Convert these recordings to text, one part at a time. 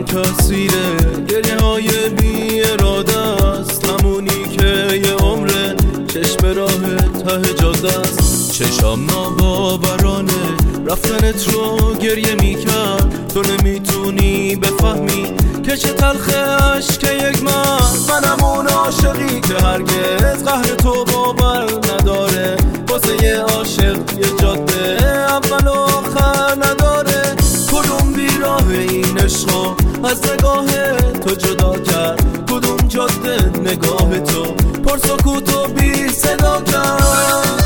کثیره، گریه های بی اراده است، همونی که یه عمره چشم راه ته جاده است. چشام ناباورانه رفتنت رو گریه میکرد، تو نمیتونی بفهمی که چه تلخه عشق یک منم اون عاشقی که هرگز قهر تو باور نداره، واسه یه عاشق یه جاده اول و آخر نداره. کدوم بیراه این عشقو از نگاه تو جدا کرد، کدوم جاده نگاه تو پر سکوت و بی صدا کرد.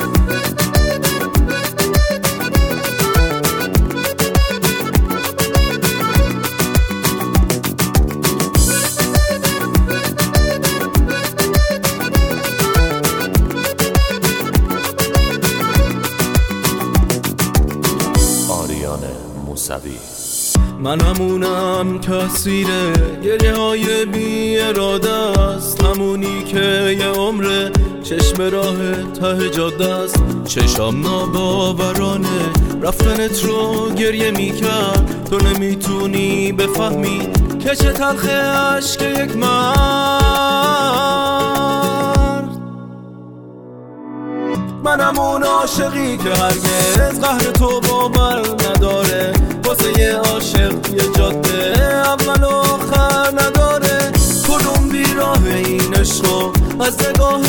من همونم کثیره، گریه های بی اراده است، همونی که یه عمره چشم راه ته جاده است. چشام ناباورانه رفتنت رو گریه میکرد، تو نمیتونی بفهمی که چه تلخه عشق یک مرد. منم اون عاشقی که هرگز قهر تو باور نداره، واسه یه عاشق یه جاده اول و آخر نداره. کدوم بیراه این عشقو از نگاه